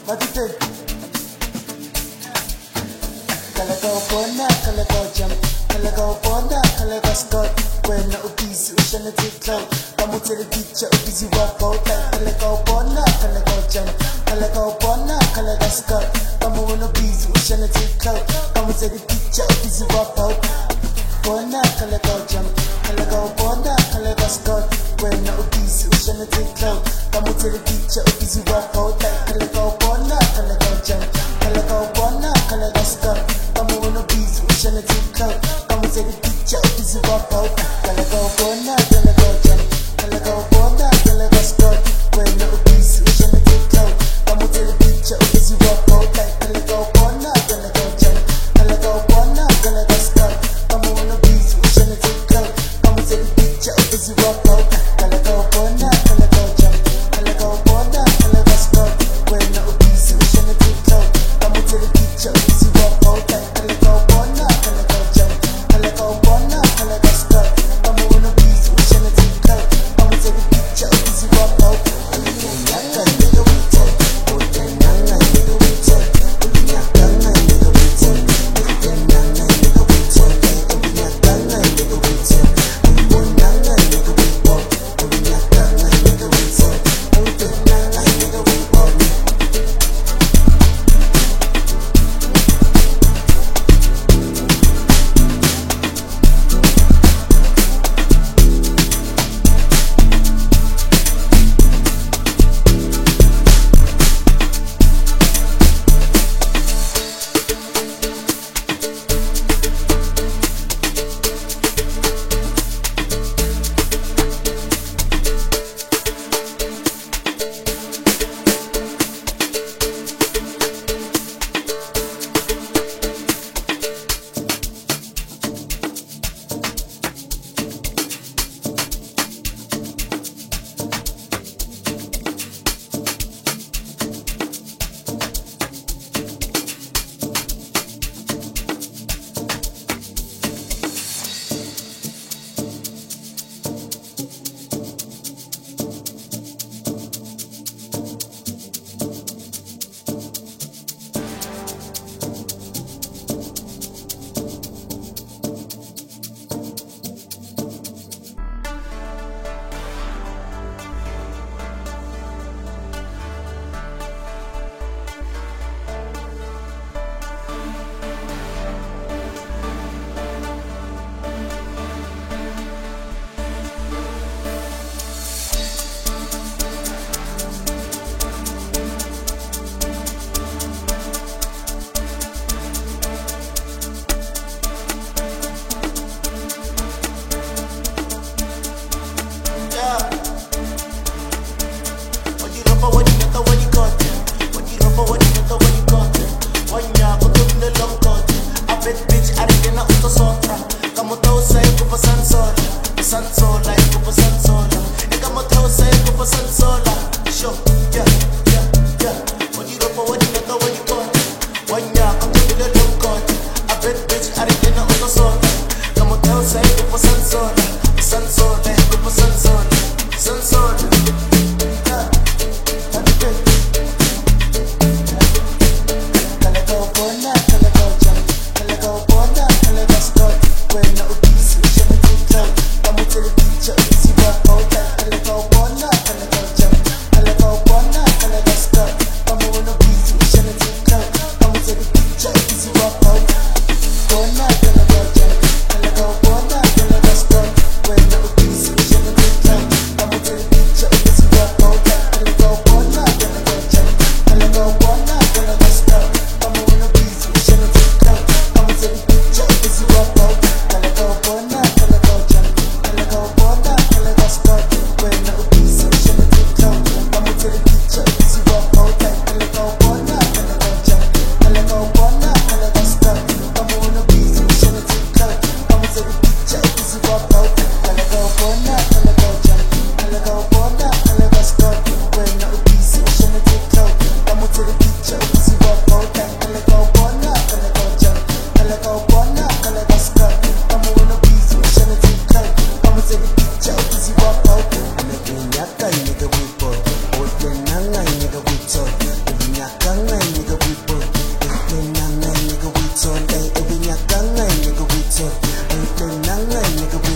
Matite Kalaga upona, kalaga jump Kalaga upona, kalaga skirt When na ubizi, ushana tiklo Kamutele teacher, ubizi walk out Kalaga upona, kalaga jump Kalaga upona, kalaga skirt Kamu wana ubizi, ushana tiklo Kamutele teacher, ubizi walk out Upona, kalaga jump Kalaga upona, kalaga skirt When na ubizi, ushana tiklo Kamutele teacher, ubizi walk out Kalaga upona, kalaga jump Kalaga upona, kalaga skirt Kamu wana ubizi, ushana tiklo Kamutele teacher, ubizi walk out Kalaga upona, kalaga jump Kalaga upona, kalaga skirt When na ubizi, ushana tiklo Kamutele teacher, ubizi walk out Kalaga upona, kalaga jump Kalaga upona, kalaga skirt Kamu wana ubizi, ushana tiklo Kamutele teacher, ubizi walk out Kalaga upona, kalaga jump Kalaga upona, kalaga skirt When na ubizi, ushana tiklo Kamutele teacher, ubizi walk out Kalaga upona, kalaga jump Kalaga upona, kalaga skirt Kamu wana ubizi, ushana tiklo Kamutele teacher, ubizi walk out Nanga nigga we take Nanga nigga we take nanga nigga